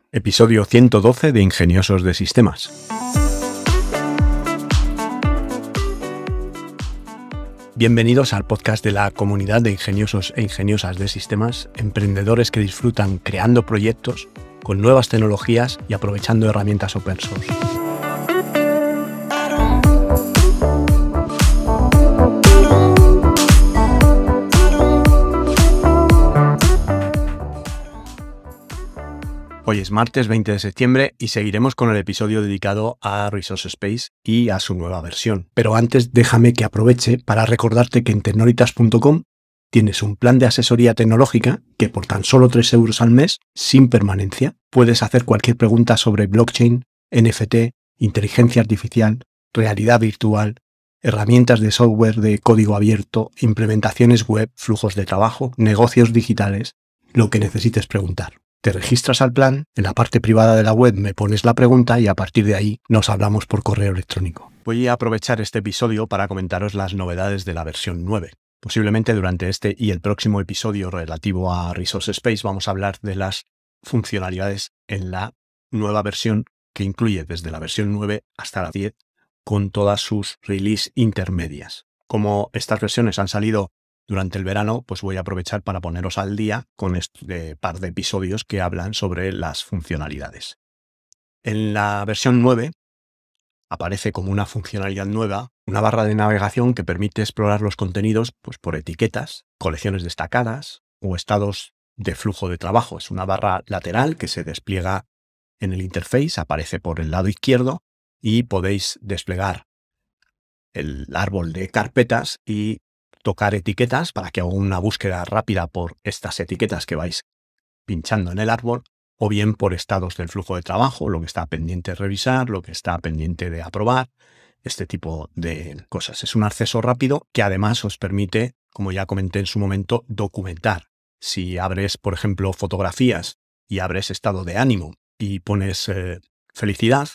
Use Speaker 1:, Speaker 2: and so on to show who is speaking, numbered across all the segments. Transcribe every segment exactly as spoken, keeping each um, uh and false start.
Speaker 1: Episodio ciento doce de Ingeniosos de Sistemas. Bienvenidos al podcast de la comunidad de ingeniosos e ingeniosas de sistemas, emprendedores que disfrutan creando proyectos con nuevas tecnologías y aprovechando herramientas open source. Hoy es martes veinte de septiembre y seguiremos con el episodio dedicado a Resource Space y a su nueva versión. Pero antes déjame que aproveche para recordarte que en tecnolitas punto com tienes un plan de asesoría tecnológica que por tan solo tres euros al mes, sin permanencia, puedes hacer cualquier pregunta sobre blockchain, N F T, inteligencia artificial, realidad virtual, herramientas de software de código abierto, implementaciones web, flujos de trabajo, negocios digitales, lo que necesites preguntar. Te registras al plan, en la parte privada de la web me pones la pregunta y a partir de ahí nos hablamos por correo electrónico. Voy a aprovechar este episodio para comentaros las novedades de la versión nueve. Posiblemente durante este y el próximo episodio relativo a Resource Space vamos a hablar de las funcionalidades en la nueva versión que incluye desde la versión nueve hasta la diez con todas sus release intermedias. Como estas versiones han salido durante el verano, pues voy a aprovechar para poneros al día con este par de episodios que hablan sobre las funcionalidades. En la versión nueve aparece como una funcionalidad nueva una barra de navegación que permite explorar los contenidos pues, por etiquetas, colecciones destacadas o estados de flujo de trabajo. Es una barra lateral que se despliega en el interface, aparece por el lado izquierdo y podéis desplegar el árbol de carpetas y tocar etiquetas para que haga una búsqueda rápida por estas etiquetas que vais pinchando en el árbol, o bien por estados del flujo de trabajo, lo que está pendiente de revisar, lo que está pendiente de aprobar, este tipo de cosas. Es un acceso rápido que además os permite, como ya comenté en su momento, documentar. Si abres, por ejemplo, fotografías y abres estado de ánimo y pones eh, felicidad,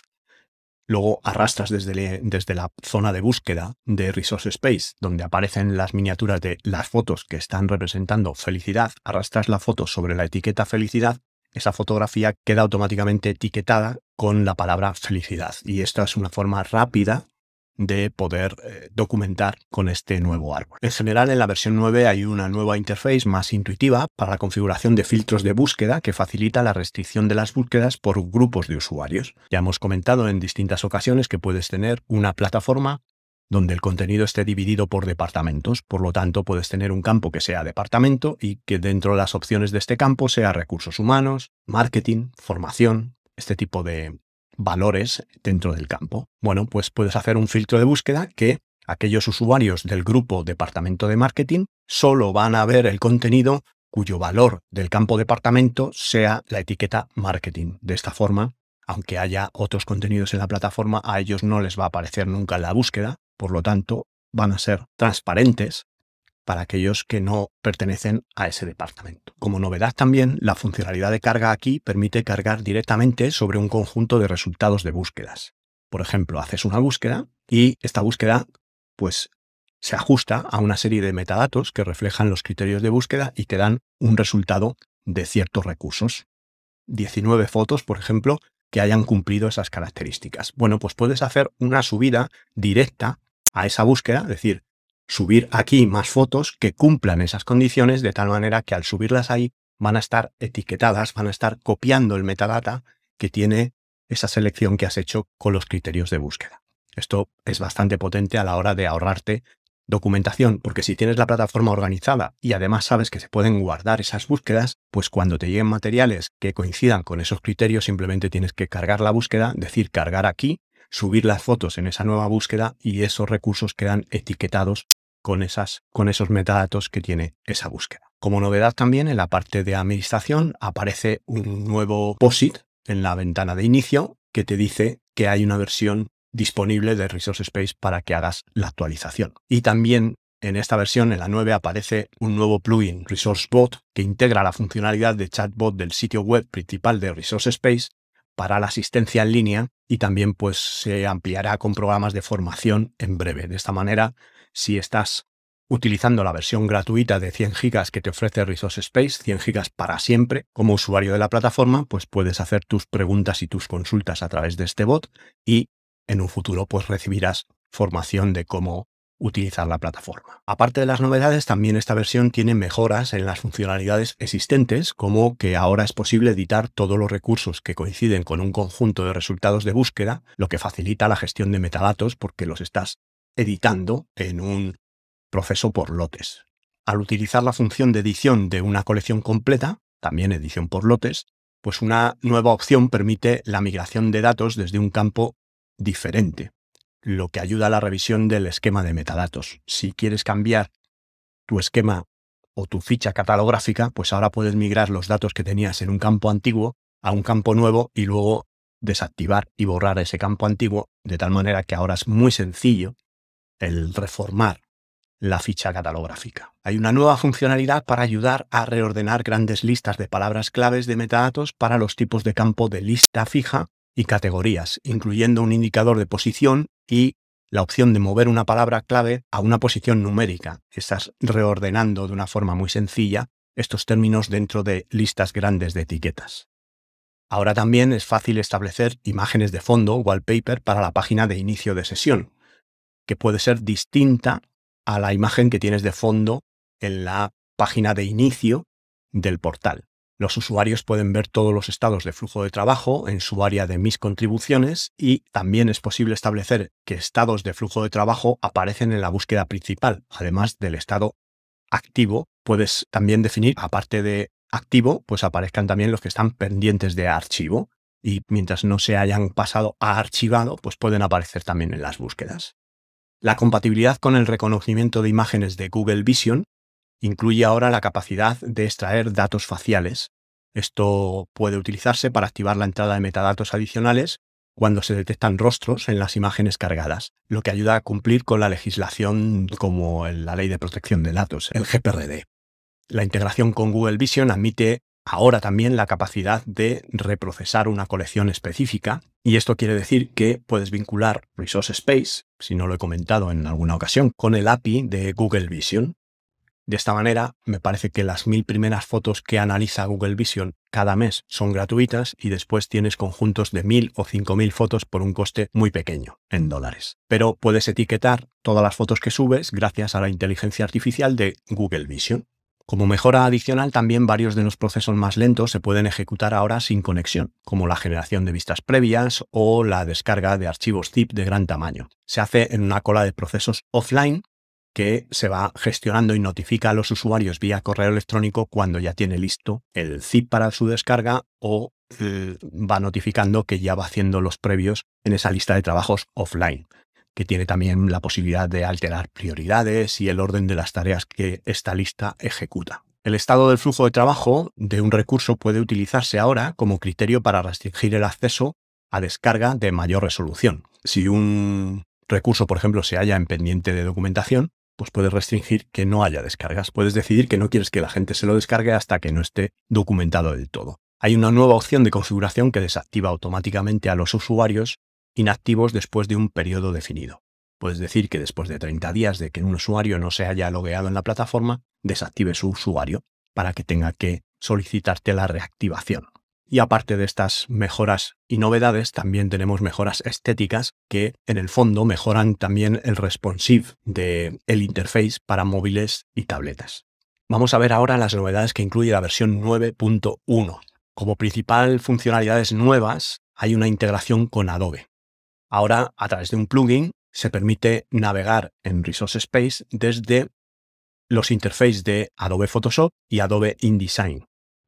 Speaker 1: luego arrastras desde, le, desde la zona de búsqueda de Resource Space, donde aparecen las miniaturas de las fotos que están representando felicidad, arrastras la foto sobre la etiqueta felicidad, esa fotografía queda automáticamente etiquetada con la palabra felicidad. Y esta es una forma rápida de poder eh, documentar con este nuevo árbol. En general, en la versión nueve hay una nueva interface más intuitiva para la configuración de filtros de búsqueda que facilita la restricción de las búsquedas por grupos de usuarios. Ya hemos comentado en distintas ocasiones que puedes tener una plataforma donde el contenido esté dividido por departamentos. Por lo tanto, puedes tener un campo que sea departamento y que dentro de las opciones de este campo sea recursos humanos, marketing, formación, este tipo de valores dentro del campo. Bueno, pues puedes hacer un filtro de búsqueda que aquellos usuarios del grupo departamento de marketing solo van a ver el contenido cuyo valor del campo departamento sea la etiqueta marketing. De esta forma, aunque haya otros contenidos en la plataforma, a ellos no les va a aparecer nunca en la búsqueda, por lo tanto, van a ser transparentes para aquellos que no pertenecen a ese departamento. Como novedad también, la funcionalidad de carga aquí permite cargar directamente sobre un conjunto de resultados de búsquedas. Por ejemplo, haces una búsqueda y esta búsqueda pues, se ajusta a una serie de metadatos que reflejan los criterios de búsqueda y que dan un resultado de ciertos recursos. diecinueve fotos, por ejemplo, que hayan cumplido esas características. Bueno, pues puedes hacer una subida directa a esa búsqueda, es decir, subir aquí más fotos que cumplan esas condiciones de tal manera que al subirlas ahí van a estar etiquetadas, van a estar copiando el metadata que tiene esa selección que has hecho con los criterios de búsqueda. Esto es bastante potente a la hora de ahorrarte documentación, porque si tienes la plataforma organizada y además sabes que se pueden guardar esas búsquedas, pues cuando te lleguen materiales que coincidan con esos criterios, simplemente tienes que cargar la búsqueda, decir cargar aquí, subir las fotos en esa nueva búsqueda y esos recursos quedan etiquetados con, esas, con esos metadatos que tiene esa búsqueda. Como novedad también, en la parte de administración aparece un nuevo POSIT en la ventana de inicio que te dice que hay una versión disponible de Resource Space para que hagas la actualización. Y también en esta versión, en la nueve, aparece un nuevo plugin, ResourceBot, que integra la funcionalidad de chatbot del sitio web principal de Resource Space para la asistencia en línea y también pues se ampliará con programas de formación en breve. De esta manera, si estás Utilizando la versión gratuita de cien gigas que te ofrece Resource Space, cien gigas para siempre, como usuario de la plataforma, pues puedes hacer tus preguntas y tus consultas a través de este bot y en un futuro pues recibirás formación de cómo utilizar la plataforma. Aparte de las novedades, también esta versión tiene mejoras en las funcionalidades existentes, como que ahora es posible editar todos los recursos que coinciden con un conjunto de resultados de búsqueda, lo que facilita la gestión de metadatos porque los estás editando en un proceso por lotes. Al utilizar la función de edición de una colección completa, también edición por lotes, pues una nueva opción permite la migración de datos desde un campo diferente, lo que ayuda a la revisión del esquema de metadatos. Si quieres cambiar tu esquema o tu ficha catalográfica, pues ahora puedes migrar los datos que tenías en un campo antiguo a un campo nuevo y luego desactivar y borrar ese campo antiguo, de tal manera que ahora es muy sencillo el reformar la ficha catalográfica. Hay una nueva funcionalidad para ayudar a reordenar grandes listas de palabras claves de metadatos para los tipos de campo de lista fija y categorías, incluyendo un indicador de posición y la opción de mover una palabra clave a una posición numérica. Estás reordenando de una forma muy sencilla estos términos dentro de listas grandes de etiquetas. Ahora también es fácil establecer imágenes de fondo, wallpaper, para la página de inicio de sesión, que puede ser distinta a la imagen que tienes de fondo en la página de inicio del portal. Los usuarios pueden ver todos los estados de flujo de trabajo en su área de mis contribuciones y también es posible establecer que estados de flujo de trabajo aparecen en la búsqueda principal. Además del estado activo, puedes también definir, aparte de activo, pues aparezcan también los que están pendientes de archivo y mientras no se hayan pasado a archivado, pues pueden aparecer también en las búsquedas. La compatibilidad con el reconocimiento de imágenes de Google Vision incluye ahora la capacidad de extraer datos faciales. Esto puede utilizarse para activar la entrada de metadatos adicionales cuando se detectan rostros en las imágenes cargadas, lo que ayuda a cumplir con la legislación como la Ley de Protección de Datos, el G P R D. La integración con Google Vision admite ahora también la capacidad de reprocesar una colección específica, y esto quiere decir que puedes vincular Resource Space, si no lo he comentado en alguna ocasión, con el A P I de Google Vision. De esta manera, me parece que las mil primeras fotos que analiza Google Vision cada mes son gratuitas y después tienes conjuntos de mil o cinco mil fotos por un coste muy pequeño, en dólares. Pero puedes etiquetar todas las fotos que subes gracias a la inteligencia artificial de Google Vision. Como mejora adicional, también varios de los procesos más lentos se pueden ejecutar ahora sin conexión, como la generación de vistas previas o la descarga de archivos zip de gran tamaño. Se hace en una cola de procesos offline que se va gestionando y notifica a los usuarios vía correo electrónico cuando ya tiene listo el zip para su descarga o eh, va notificando que ya va haciendo los previos en esa lista de trabajos offline, que tiene también la posibilidad de alterar prioridades y el orden de las tareas que esta lista ejecuta. El estado del flujo de trabajo de un recurso puede utilizarse ahora como criterio para restringir el acceso a descarga de mayor resolución. Si un recurso, por ejemplo, se halla en pendiente de documentación, pues puedes restringir que no haya descargas. Puedes decidir que no quieres que la gente se lo descargue hasta que no esté documentado del todo. Hay una nueva opción de configuración que desactiva automáticamente a los usuarios inactivos después de un periodo definido. Puedes decir que después de treinta días de que un usuario no se haya logueado en la plataforma, desactive su usuario para que tenga que solicitarte la reactivación. Y aparte de estas mejoras y novedades, también tenemos mejoras estéticas que en el fondo mejoran también el responsive del interface para móviles y tabletas. Vamos a ver ahora las novedades que incluye la versión nueve punto uno. Como principal funcionalidades nuevas, hay una integración con Adobe. Ahora, a través de un plugin, se permite navegar en Resource Space desde los interfaces de Adobe Photoshop y Adobe InDesign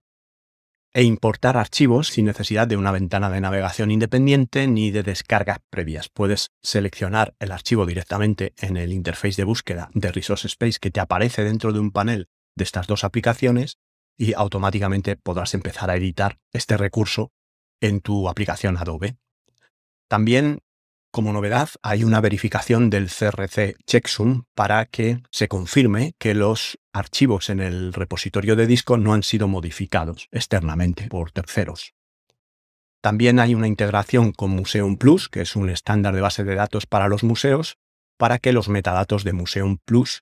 Speaker 1: e importar archivos sin necesidad de una ventana de navegación independiente ni de descargas previas. Puedes seleccionar el archivo directamente en el interface de búsqueda de Resource Space que te aparece dentro de un panel de estas dos aplicaciones y automáticamente podrás empezar a editar este recurso en tu aplicación Adobe. También, como novedad, hay una verificación del C R C checksum para que se confirme que los archivos en el repositorio de disco no han sido modificados externamente por terceros. También hay una integración con Museum Plus, que es un estándar de base de datos para los museos, para que los metadatos de Museum Plus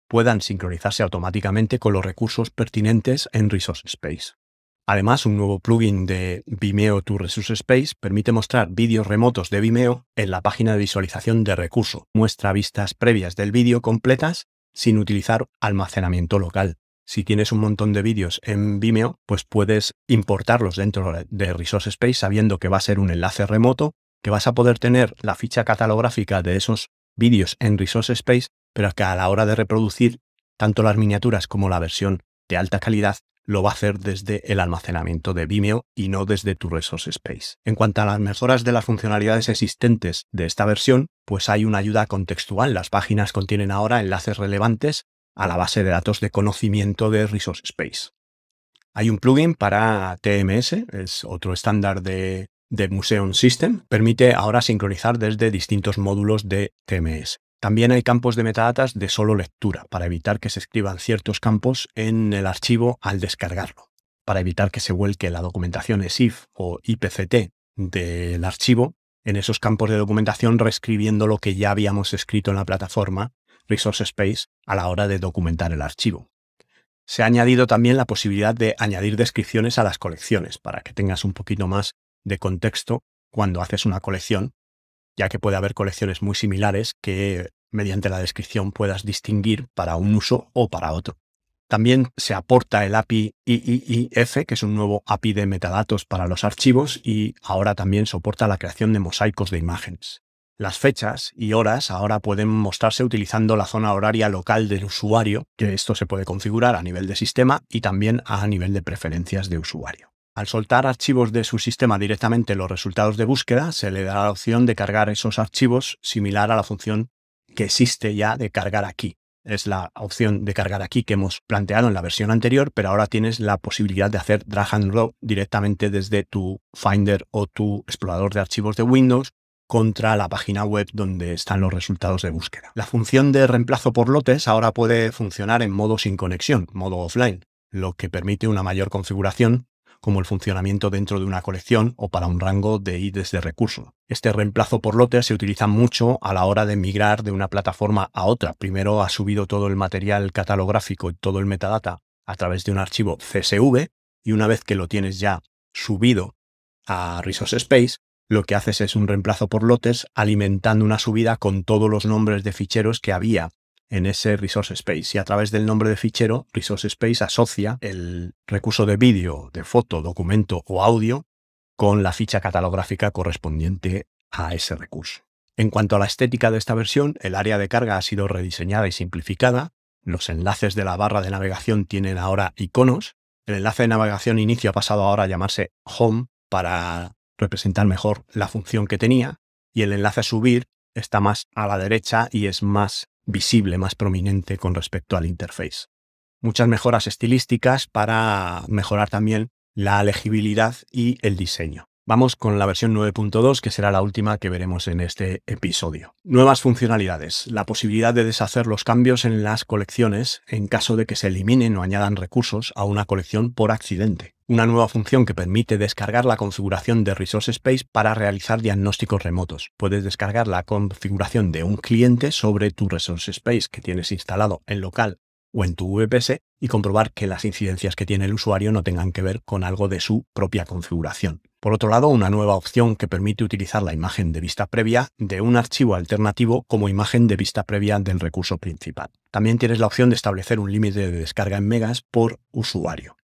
Speaker 1: puedan sincronizarse automáticamente con los recursos pertinentes en Resource Space. Además, un nuevo plugin de Vimeo to Resource Space permite mostrar vídeos remotos de Vimeo en la página de visualización de recurso. Muestra vistas previas del vídeo completas sin utilizar almacenamiento local. Si tienes un montón de vídeos en Vimeo, pues puedes importarlos dentro de Resource Space sabiendo que va a ser un enlace remoto, que vas a poder tener la ficha catalográfica de esos vídeos en Resource Space, pero que a la hora de reproducir tanto las miniaturas como la versión de alta calidad lo va a hacer desde el almacenamiento de Vimeo y no desde tu Resource Space. En cuanto a las mejoras de las funcionalidades existentes de esta versión, pues hay una ayuda contextual. Las páginas contienen ahora enlaces relevantes a la base de datos de conocimiento de Resource Space. Hay un plugin para T M S, es otro estándar de, de Museum System, permite ahora sincronizar desde distintos módulos de T M S. También hay campos de metadatas de solo lectura, para evitar que se escriban ciertos campos en el archivo al descargarlo. Para evitar que se vuelque la documentación E S I F o I P C T del archivo en esos campos de documentación, reescribiendo lo que ya habíamos escrito en la plataforma Resource Space a la hora de documentar el archivo. Se ha añadido también la posibilidad de añadir descripciones a las colecciones, para que tengas un poquito más de contexto cuando haces una colección, ya que puede haber colecciones muy similares que mediante la descripción puedas distinguir para un uso o para otro. También se aporta el A P I I I I F, que es un nuevo A P I de metadatos para los archivos, y ahora también soporta la creación de mosaicos de imágenes. Las fechas y horas ahora pueden mostrarse utilizando la zona horaria local del usuario, que esto se puede configurar a nivel de sistema y también a nivel de preferencias de usuario. Al soltar archivos de su sistema directamente los resultados de búsqueda, se le dará la opción de cargar esos archivos similar a la función que existe ya de cargar aquí. Es la opción de cargar aquí que hemos planteado en la versión anterior, pero ahora tienes la posibilidad de hacer drag and drop directamente desde tu Finder o tu explorador de archivos de Windows contra la página web donde están los resultados de búsqueda. La función de reemplazo por lotes ahora puede funcionar en modo sin conexión, modo offline, lo que permite una mayor configuración, como el funcionamiento dentro de una colección o para un rango de I Ds de recurso. Este reemplazo por lotes se utiliza mucho a la hora de migrar de una plataforma a otra. Primero has subido todo el material catalográfico y todo el metadata a través de un archivo C S V, y una vez que lo tienes ya subido a Resource Space, lo que haces es un reemplazo por lotes alimentando una subida con todos los nombres de ficheros que había en ese Resource Space, y a través del nombre de fichero, Resource Space asocia el recurso de vídeo, de foto, documento o audio con la ficha catalográfica correspondiente a ese recurso. En cuanto a la estética de esta versión, el área de carga ha sido rediseñada y simplificada. Los enlaces de la barra de navegación tienen ahora iconos. El enlace de navegación inicio ha pasado ahora a llamarse Home para representar mejor la función que tenía, y el enlace a subir está más a la derecha y es más visible, más prominente con respecto al interface. Muchas mejoras estilísticas para mejorar también la legibilidad y el diseño. Vamos con la versión nueve punto dos, que será la última que veremos en este episodio. Nuevas funcionalidades. La posibilidad de deshacer los cambios en las colecciones en caso de que se eliminen o añadan recursos a una colección por accidente. Una nueva función que permite descargar la configuración de Resource Space para realizar diagnósticos remotos. Puedes descargar la configuración de un cliente sobre tu Resource Space que tienes instalado en local o en tu V P S y comprobar que las incidencias que tiene el usuario no tengan que ver con algo de su propia configuración. Por otro lado, una nueva opción que permite utilizar la imagen de vista previa de un archivo alternativo como imagen de vista previa del recurso principal. También tienes la opción de establecer un límite de descarga en megas por usuario.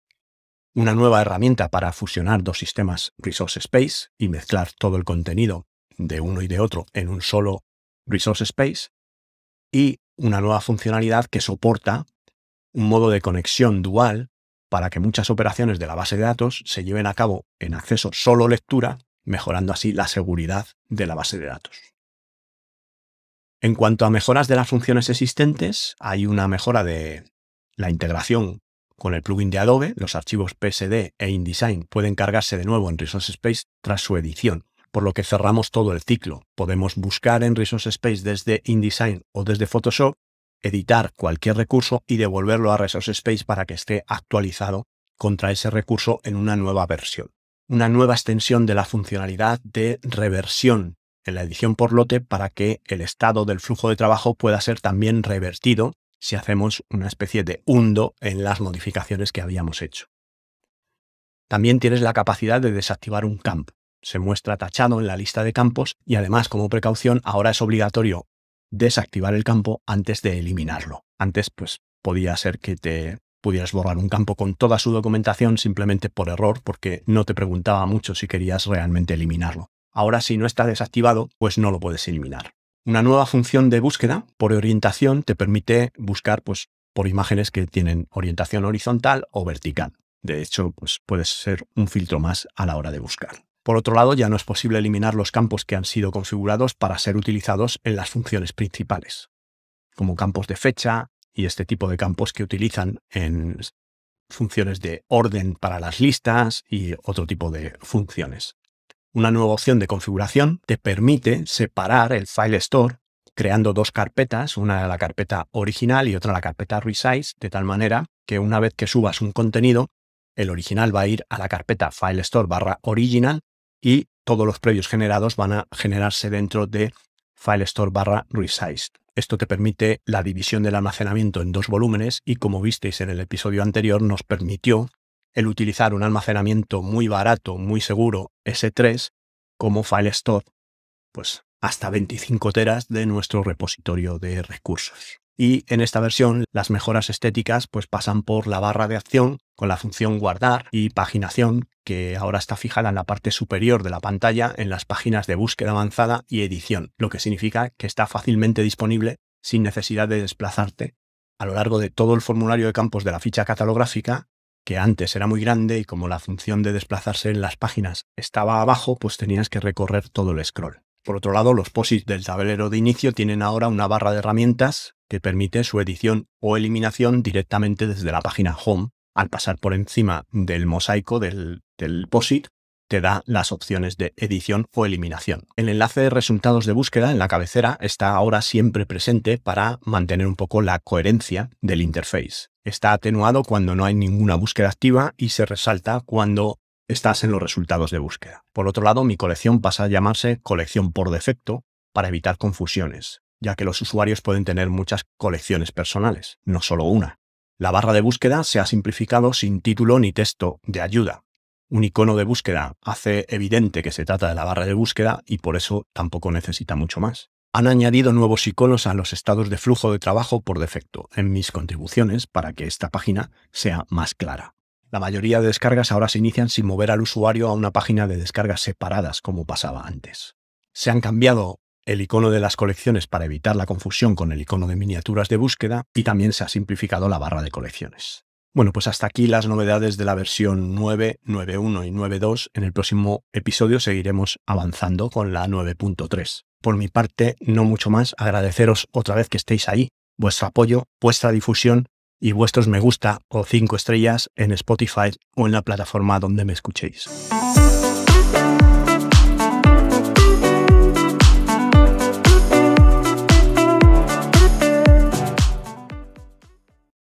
Speaker 1: Una nueva herramienta para fusionar dos sistemas Resource Space y mezclar todo el contenido de uno y de otro en un solo Resource Space. Y una nueva funcionalidad que soporta un modo de conexión dual para que muchas operaciones de la base de datos se lleven a cabo en acceso solo lectura, mejorando así la seguridad de la base de datos. En cuanto a mejoras de las funciones existentes, hay una mejora de la integración con el plugin de Adobe. Los archivos P S D e InDesign pueden cargarse de nuevo en Resource Space tras su edición, por lo que cerramos todo el ciclo. Podemos buscar en Resource Space desde InDesign o desde Photoshop, editar cualquier recurso y devolverlo a Resource Space para que esté actualizado contra ese recurso en una nueva versión. Una nueva extensión de la funcionalidad de reversión en la edición por lote para que el estado del flujo de trabajo pueda ser también revertido si hacemos una especie de undo en las modificaciones que habíamos hecho. También tienes la capacidad de desactivar un campo. Se muestra tachado en la lista de campos y además, como precaución, ahora es obligatorio desactivar el campo antes de eliminarlo. Antes, pues, podía ser que te pudieras borrar un campo con toda su documentación simplemente por error, porque no te preguntaba mucho si querías realmente eliminarlo. Ahora, si no está desactivado, pues no lo puedes eliminar. Una nueva función de búsqueda por orientación te permite buscar, pues, por imágenes que tienen orientación horizontal o vertical. De hecho, pues, puedes ser un filtro más a la hora de buscar. Por otro lado, ya no es posible eliminar los campos que han sido configurados para ser utilizados en las funciones principales, como campos de fecha y este tipo de campos que utilizan en funciones de orden para las listas y otro tipo de funciones. Una nueva opción de configuración te permite separar el File Store creando dos carpetas, una la carpeta original y otra la carpeta Resize, de tal manera que una vez que subas un contenido, el original va a ir a la carpeta File Store barra original y todos los previos generados van a generarse dentro de File Store barra Resize. Esto te permite la división del almacenamiento en dos volúmenes y, como visteis en el episodio anterior, nos permitió el utilizar un almacenamiento muy barato, muy seguro, ese tres, como File Store, pues hasta veinticinco teras de nuestro repositorio de recursos. Y en esta versión las mejoras estéticas pues pasan por la barra de acción con la función guardar y paginación, que ahora está fijada en la parte superior de la pantalla en las páginas de búsqueda avanzada y edición, lo que significa que está fácilmente disponible sin necesidad de desplazarte a lo largo de todo el formulario de campos de la ficha catalográfica, que antes era muy grande y como la función de desplazarse en las páginas estaba abajo, pues tenías que recorrer todo el scroll. Por otro lado, los posits del tablero de inicio tienen ahora una barra de herramientas que permite su edición o eliminación directamente desde la página Home. Al pasar por encima del mosaico del, del posit, te da las opciones de edición o eliminación. El enlace de resultados de búsqueda en la cabecera está ahora siempre presente para mantener un poco la coherencia del interface. Está atenuado cuando no hay ninguna búsqueda activa y se resalta cuando estás en los resultados de búsqueda. Por otro lado, mi colección pasa a llamarse colección por defecto para evitar confusiones, ya que los usuarios pueden tener muchas colecciones personales, no solo una. La barra de búsqueda se ha simplificado sin título ni texto de ayuda. Un icono de búsqueda hace evidente que se trata de la barra de búsqueda y por eso tampoco necesita mucho más. Han añadido nuevos iconos a los estados de flujo de trabajo por defecto en mis contribuciones para que esta página sea más clara. La mayoría de descargas ahora se inician sin mover al usuario a una página de descargas separadas como pasaba antes. Se han cambiado el icono de las colecciones para evitar la confusión con el icono de miniaturas de búsqueda y también se ha simplificado la barra de colecciones. Bueno, pues hasta aquí las novedades de la versión nueve, nueve punto uno y nueve punto dos. En el próximo episodio seguiremos avanzando con la nueve punto tres. Por mi parte, no mucho más. Agradeceros otra vez que estéis ahí, vuestro apoyo, vuestra difusión y vuestros me gusta o cinco estrellas en Spotify o en la plataforma donde me escuchéis.